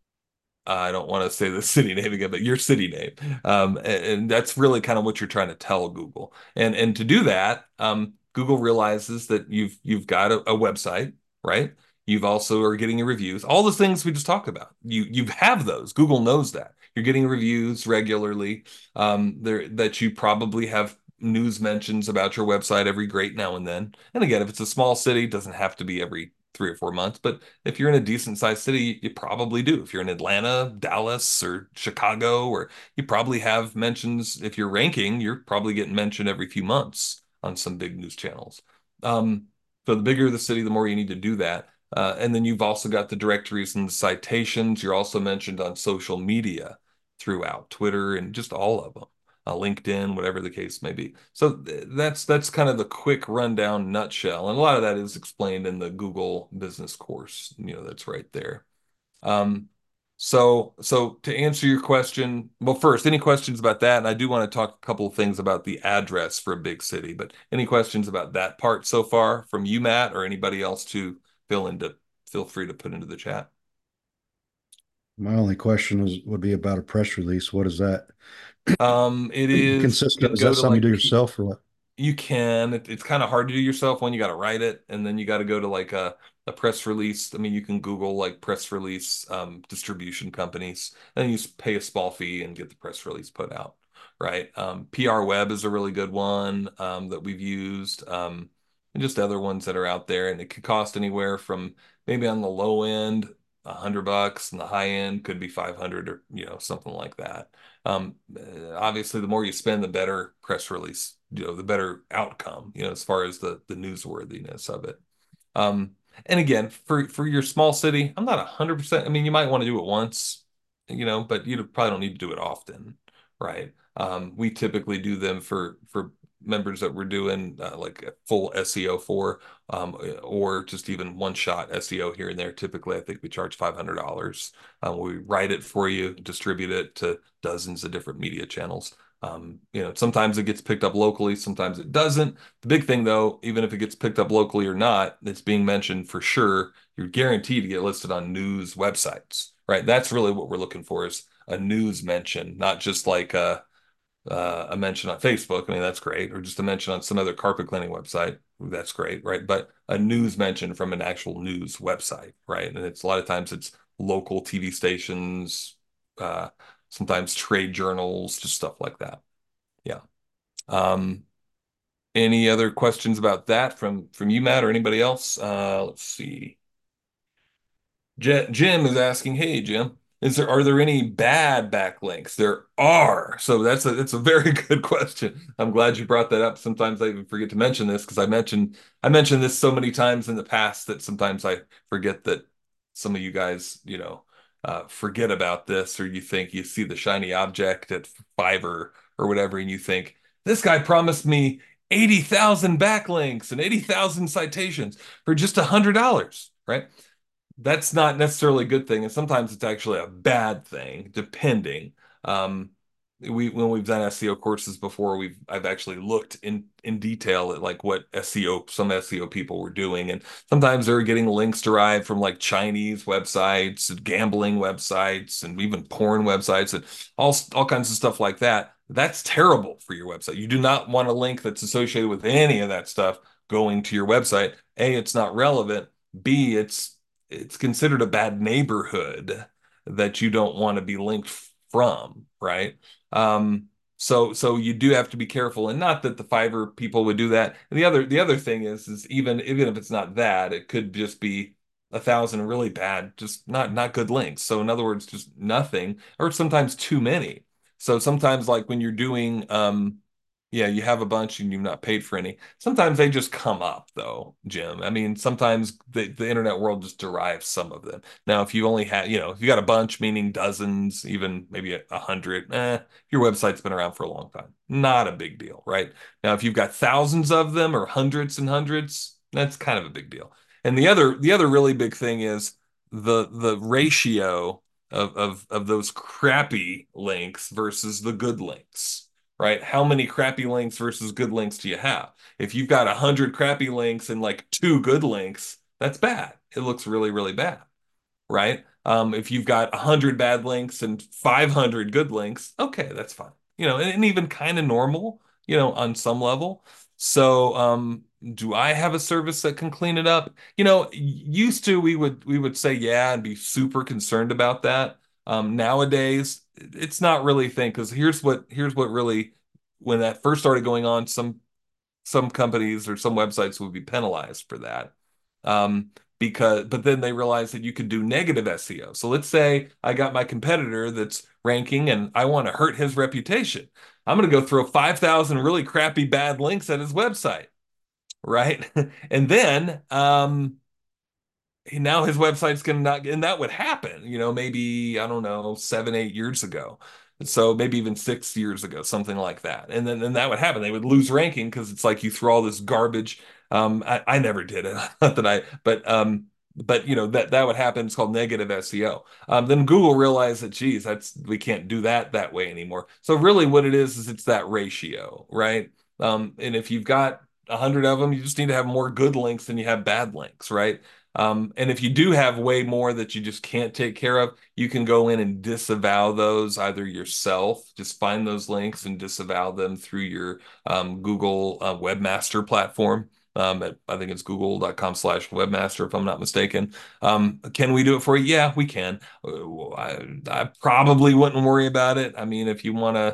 I don't want to say the city name again, but your city name. And that's really kind of what you're trying to tell Google. And to do that, Google realizes that you've got a website, right? You've also are getting your reviews, all the things we just talked about. You have those. Google knows that. You're getting reviews regularly. There that you probably have news mentions about your website every great now and then. And again, if it's a small city, it doesn't have to be every 3 or 4 months, but if you're in a decent sized city, you probably do. If you're in Atlanta, Dallas, or Chicago, or you probably have mentions. If you're ranking, you're probably getting mentioned every few months on some big news channels. So the bigger the city, the more you need to do that. And then you've also got the directories and the citations. You're also mentioned on social media throughout Twitter and just all of them. LinkedIn, whatever the case may be. So that's kind of the quick rundown nutshell, and a lot of that is explained in the Google Business course. That's right there. Um, so to answer your question, well, first, any questions about that? And I do want to talk a couple of things about the address for a big city, but any questions about that part so far from you, Matt, or anybody else to feel free to put into the chat. My only question would be about a press release. What is that It is, you consist of? can Is go that to something you like do yourself or what? You can. It's kind of hard to do yourself when you got to write it, and then you got to go to like a press release. I mean, you can Google like press release distribution companies, and you pay a small fee and get the press release put out, right? PR Web is a really good one that we've used, and just other ones that are out there, and it could cost anywhere from maybe on the low end $100, and the high end could be 500 or something like that. Obviously, the more you spend, the better press release, the better outcome, as far as the newsworthiness of it. Um, and again, for your small city, I'm not 100%. I mean, you might want to do it once, but you probably don't need to do it often, right? We typically do them for members that we're doing like a full SEO for, or just even one shot SEO here and there. Typically, I think we charge $500. We write it for you, distribute it to dozens of different media channels. Sometimes it gets picked up locally, sometimes it doesn't. The big thing, though, even if it gets picked up locally or not, it's being mentioned for sure. You're guaranteed to get listed on news websites, right? That's really what we're looking for is a news mention, not just like a mention on Facebook. I mean, that's great, or just a mention on some other carpet cleaning website. That's great, right? But a news mention from an actual news website, right? And it's a lot of times it's local TV stations, uh, sometimes trade journals, just stuff like that. Yeah. Um, any other questions about that from you, Matt, or anybody else? Let's see. Jim is asking, "Hey Jim, are there any bad backlinks?" There are. So that's a very good question. I'm glad you brought that up. Sometimes I even forget to mention this because I mentioned this so many times in the past that sometimes I forget that some of you guys, forget about this, or you think you see the shiny object at Fiverr or whatever, and you think this guy promised me 80,000 backlinks and 80,000 citations for just $100, right? That's not necessarily a good thing, and sometimes it's actually a bad thing, depending. Um, when we've done SEO courses before, I've actually looked in detail at like what some SEO people were doing, and sometimes they're getting links derived from like Chinese websites, and gambling websites, and even porn websites, and all kinds of stuff like that. That's terrible for your website. You do not want a link that's associated with any of that stuff going to your website. A, it's not relevant. B, it's considered a bad neighborhood that you don't want to be linked from, right? Um, so you do have to be careful, and not that the Fiverr people would do that. And the other thing is even if it's not that, it could just be 1,000 really bad, just not good links. So in other words, just nothing, or sometimes too many. So sometimes like when you're doing yeah, you have a bunch and you've not paid for any. Sometimes they just come up though, Jim. I mean, sometimes the internet world just derives some of them. Now, if you only had, if you got a bunch, meaning dozens, even maybe 100, your website's been around for a long time. Not a big deal, right? Now, if you've got thousands of them or hundreds and hundreds, that's kind of a big deal. And the other really big thing is the ratio of those crappy links versus the good links, right? How many crappy links versus good links do you have? If you've got 100 crappy links and like two good links, that's bad. It looks really, really bad, right? If you've got 100 bad links and 500 good links, okay, that's fine. And even kind of normal, on some level. So, do I have a service that can clean it up? Used to we would say yeah and be super concerned about that. Nowadays, it's not really a thing because here's what really when that first started going on, some companies or some websites would be penalized for that. Um, but then they realized that you could do negative SEO. So let's say I got my competitor that's ranking and I want to hurt his reputation. I'm going to go throw 5,000 really crappy bad links at his website, right? And then now his website's going to not, and that would happen, maybe, I don't know, 7, 8 years ago. So maybe even 6 years ago, something like that. And then that would happen. They would lose ranking because it's like you throw all this garbage. I never did it. Not that I, but you know that would happen. It's called negative SEO. Then Google realized that, geez, that's we can't do that way anymore. So really, what it is it's that ratio, right? And if you've got 100 of them, you just need to have more good links than you have bad links, right? And if you do have way more that you just can't take care of, you can go in and disavow those either yourself, just find those links and disavow them through your Google Webmaster platform. I think it's google.com/webmaster, if I'm not mistaken. Can we do it for you? Yeah, we can. I probably wouldn't worry about it. I mean, if you want to,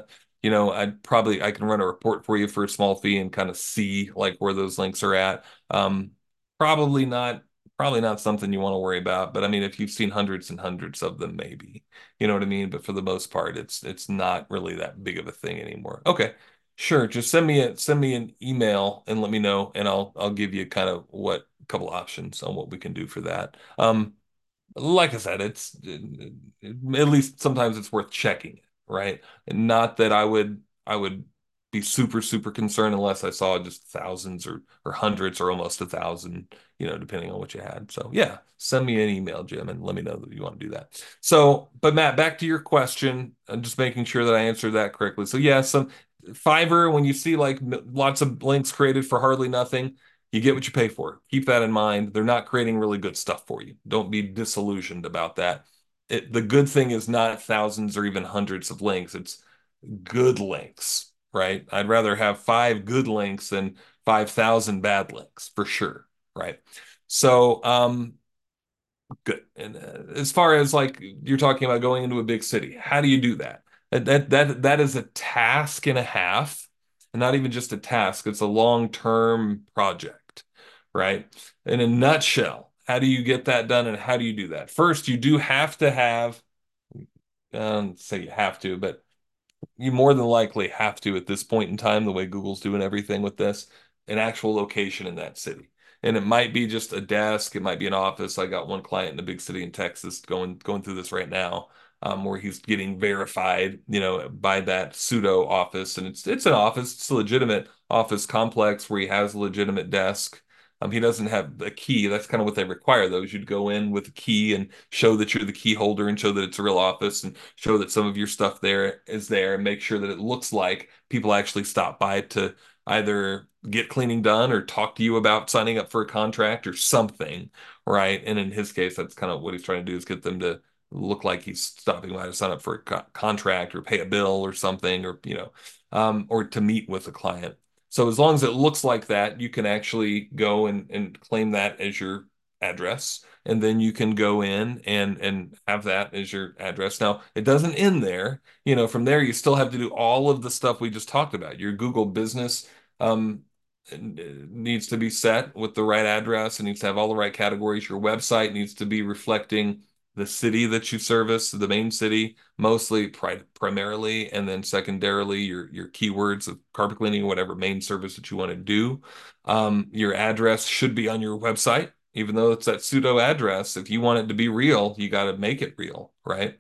I can run a report for you for a small fee and kind of see like where those links are at. Um, probably not Probably not something you want to worry about, but I mean, if you've seen hundreds and hundreds of them, maybe, you know what I mean? But for the most part, it's not really that big of a thing anymore. Okay, sure. Just send me an email and let me know, and I'll give you kind of what couple options on what we can do for that. Like I said, at least sometimes it's worth checking it, right? And not that I would be super concerned unless I saw just thousands or hundreds or almost 1,000, depending on what you had. So yeah, send me an email, Jim, and let me know that you want to do that. So, but Matt, back to your question, I'm just making sure that I answered that correctly. So yeah, some Fiverr, when you see like lots of links created for hardly nothing, you get what you pay for. Keep that in mind. They're not creating really good stuff for you. Don't be disillusioned about that. The good thing is not thousands or even hundreds of links. It's good links, right? I'd rather have five good links than 5,000 bad links for sure, right? So, good. And as far as like you're talking about going into a big city, how do you do that? That is a task and a half, and not even just a task. It's a long-term project, right? In a nutshell, how do you get that done, and how do you do that? First, you do have to have, say you have to, but you more than likely have to at this point in time, the way Google's doing everything with this, an actual location in that city. And it might be just a desk, it might be an office. I got one client in a big city in Texas going through this right now, where he's getting verified, by that pseudo office, and it's an office, it's a legitimate office complex where he has a legitimate desk. He doesn't have a key. That's kind of what they require, though. You'd go in with a key and show that you're the key holder and show that it's a real office and show that some of your stuff there is there and make sure that it looks like people actually stop by to either get cleaning done or talk to you about signing up for a contract or something, right? And in his case, that's kind of what he's trying to do is get them to look like he's stopping by to sign up for a contract or pay a bill or something or to meet with a client. So as long as it looks like that, you can actually go and claim that as your address, and then you can go in and have that as your address. Now, it doesn't end there. From there, you still have to do all of the stuff we just talked about. Your Google business um, needs to be set with the right address. It needs to have all the right categories. Your website needs to be reflecting the city that you service, the main city, mostly primarily, and then secondarily your keywords of carpet cleaning, whatever main service that you want to do. Your address should be on your website, even though it's that pseudo address. If you want it to be real, you got to make it real, right?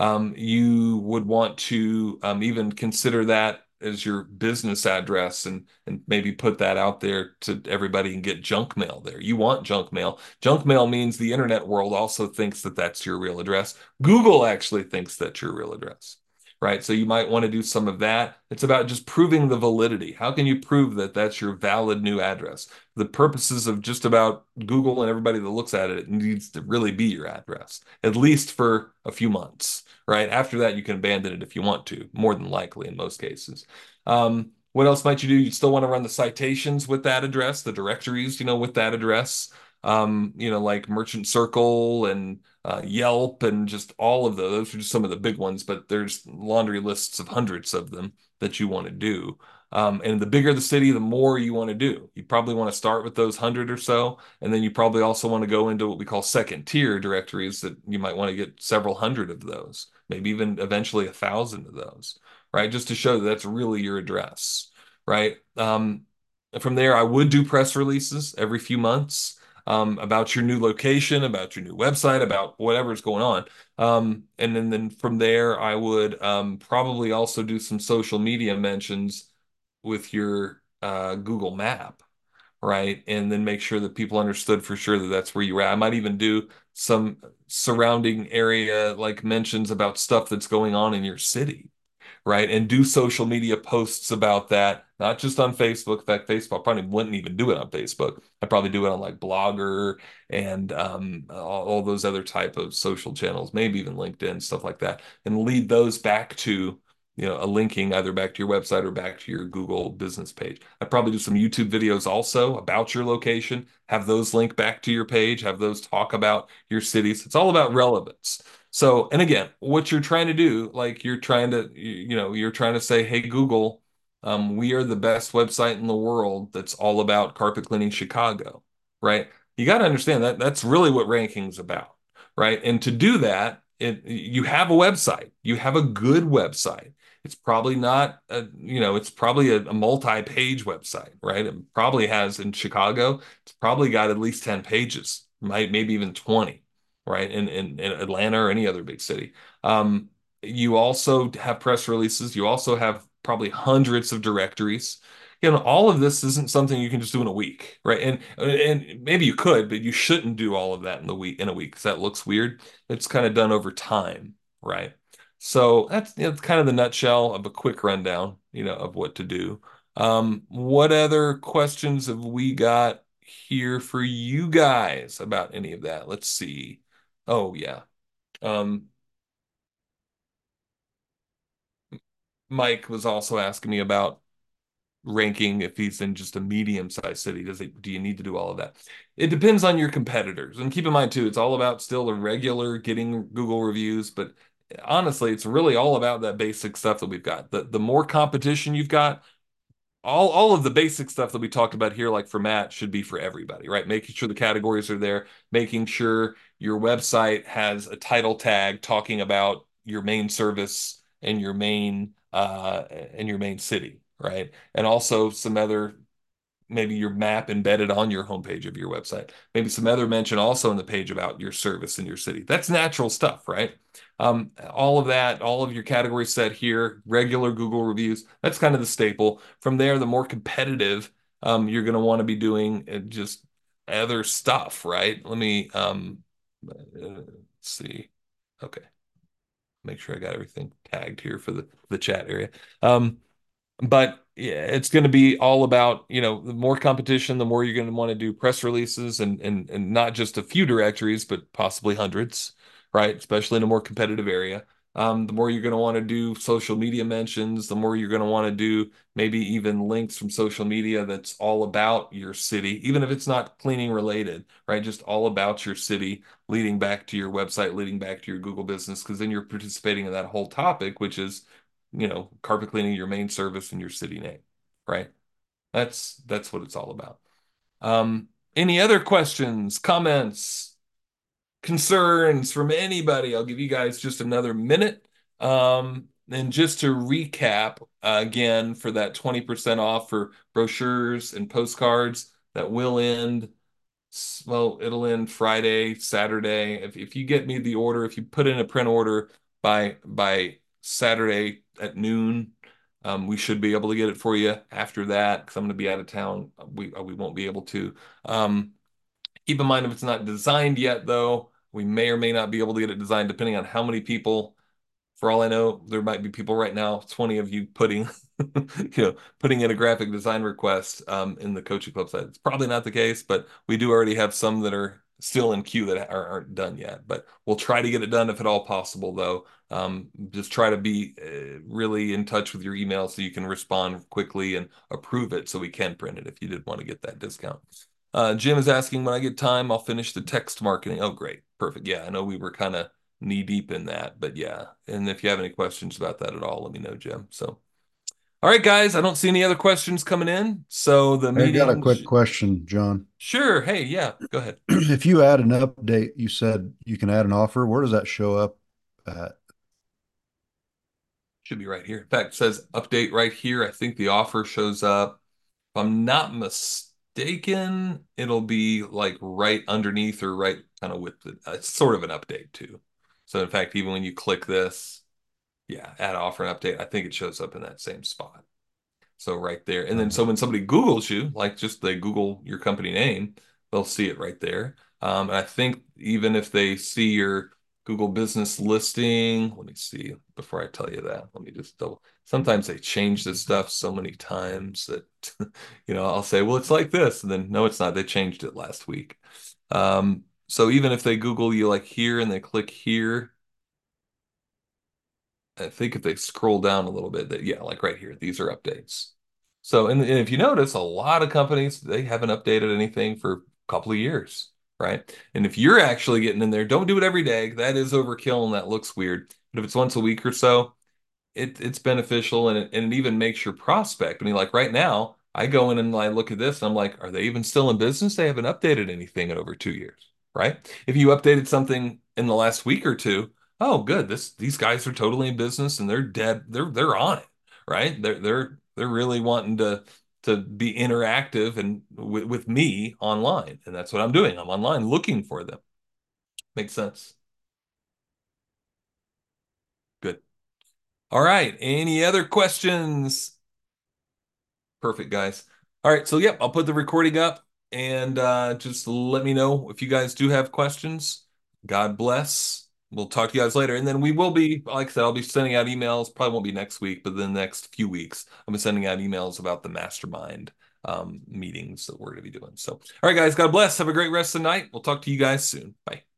You would want to even consider that as your business address and maybe put that out there to everybody and get junk mail there. You want junk mail. Junk mail means the internet world also thinks that that's your real address. Google actually thinks that's your real address, right? So you might want to do some of that. It's about just proving the validity. How can you prove that that's your valid new address? The purposes of just about Google and everybody that looks at it, it needs to really be your address, at least for a few months, right? After that, you can abandon it if you want to, more than likely in most cases. What else might you do? You still want to run the citations with that address, the directories, with that address, like Merchant Circle and Yelp and just all of those. Those are just some of the big ones, but there's laundry lists of hundreds of them that you want to do. And the bigger the city, the more you want to do. You probably want to start with those 100 or so, and then you probably also want to go into what we call second tier directories that you might want to get several hundred of those, maybe even eventually 1,000 of those, right? Just to show that that's really your address, right? From there, I would do press releases every few months. about your new location, about your new website, about whatever's going on. And then from there, I would probably also do some social media mentions with your Google Map, right? And then make sure that people understood for sure that that's where you're at. I might even do some surrounding area like mentions about stuff that's going on in your city, right? And do social media posts about that, not just on Facebook. In fact, Facebook probably wouldn't even do it on Facebook. I'd probably do it on like Blogger and all those other type of social channels, maybe even LinkedIn, stuff like that, and lead those back to a linking either back to your website or back to your Google business page. I'd probably do some YouTube videos also about your location, have those link back to your page, have those talk about your cities. It's all about relevance. So, and again, what you're trying to do, like you're trying to say, hey, Google, we are the best website in the world that's all about carpet cleaning Chicago, right? You got to understand that that's really what ranking's about, right? And to do that, you have a website, you have a good website. It's probably not it's probably a multi-page website, right? It probably has in Chicago, it's probably got at least 10 pages, might maybe even 20, right? In Atlanta or any other big city. You also have press releases. You also have probably hundreds of directories. All of this isn't something you can just do in a week, right? And maybe you could, but you shouldn't do all of that in a week because that looks weird. It's kind of done over time, right? So that's kind of the nutshell of a quick rundown, of what to do. What other questions have we got here for you guys about any of that? Let's see. Oh yeah. Um, Mike was also asking me about ranking if he's in just a medium-sized city. Do you need to do all of that? It depends on your competitors. And keep in mind too, it's all about still the regular getting Google reviews, but honestly, it's really all about that basic stuff that we've got. The more competition you've got, all of the basic stuff that we talked about here, like for Matt, should be for everybody, right? Making sure the categories are there, making sure your website has a title tag talking about your main service and your main city, right? And also some other maybe your map embedded on your homepage of your website. Maybe some other mention also in the page about your service in your city. That's natural stuff, right? All of that, all of your categories set here, regular Google reviews, that's kind of the staple. From there, the more competitive you're going to want to be doing just other stuff, right? Let me see. Okay, make sure I got everything tagged here for the chat area. But yeah, it's going to be all about, the more competition, the more you're going to want to do press releases and not just a few directories, but possibly hundreds, right? Especially in a more competitive area. The more you're going to want to do social media mentions, the more you're going to want to do maybe even links from social media that's all about your city, even if it's not cleaning related, right? Just all about your city, leading back to your website, leading back to your Google business, because then you're participating in that whole topic, which is carpet cleaning, your main service, and your city name, right? That's what it's all about. Any other questions, comments, concerns from anybody? I'll give you guys just another minute. And just to recap again for that 20% off for brochures and postcards that will end, well, it'll end Friday, Saturday. If you get me the order, if you put in a print order by Saturday at noon, we should be able to get it for you after that because I'm going to be out of town. We won't be able to. Keep in mind if it's not designed yet, though, we may or may not be able to get it designed depending on how many people. For all I know, there might be people right now, 20 of you putting in a graphic design request in the coaching club site. It's probably not the case, but we do already have some that are still in queue that aren't done yet. But we'll try to get it done if at all possible, though. Just try to be really in touch with your email so you can respond quickly and approve it so we can print it if you did want to get that discount. Jim is asking when I get time, I'll finish the text marketing. Oh, great. Perfect. Yeah, I know we were kind of knee deep in that, but yeah. And if you have any questions about that at all, let me know, Jim. So, all right, guys, I don't see any other questions coming in. So the I got a meeting, quick question, John. sure. Hey, yeah, go ahead. If you add an update, you said you can add an offer. Where does that show up at? Should be right here. In fact, it says update right here. I think the offer shows up. If I'm not mistaken, it'll be like right underneath or right kind of with the, it's sort of an update too. So in fact, even when you click this, yeah, add offer and update, I think it shows up in that same spot. So right there. And then so when somebody Googles you, like just they Google your company name, they'll see it right there. And I think even if they see your Google business listing, let me see before I tell you that. Let me just double. Sometimes they change this stuff so many times that I'll say, well, it's like this, and then no, it's not. They changed it last week. So even if they Google you like here and they click here, I think if they scroll down a little bit, that yeah, like right here, these are updates. So, and if you notice, a lot of companies they haven't updated anything for a couple of years, right? And if you're actually getting in there, don't do it every day. That is overkill and that looks weird. But if it's once a week or so, it's beneficial and it even makes your prospect. I mean, like right now, I go in and I look at this and I'm like, are they even still in business? They haven't updated anything in over 2 years, right? If you updated something in the last week or two, oh, good. These guys are totally in business and they're dead. They're on it, right? They're really wanting to be interactive and with me online, and that's what I'm doing. I'm online looking for them. Makes sense. Good. All right. Any other questions? Perfect, guys. All right, so yep, I'll put the recording up and just let me know if you guys do have questions. God bless. We'll talk to you guys later. And then we will be, like I said, I'll be sending out emails. Probably won't be next week, but the next few weeks, I'll be sending out emails about the mastermind meetings that we're going to be doing. So, all right, guys, God bless. Have a great rest of the night. We'll talk to you guys soon. Bye.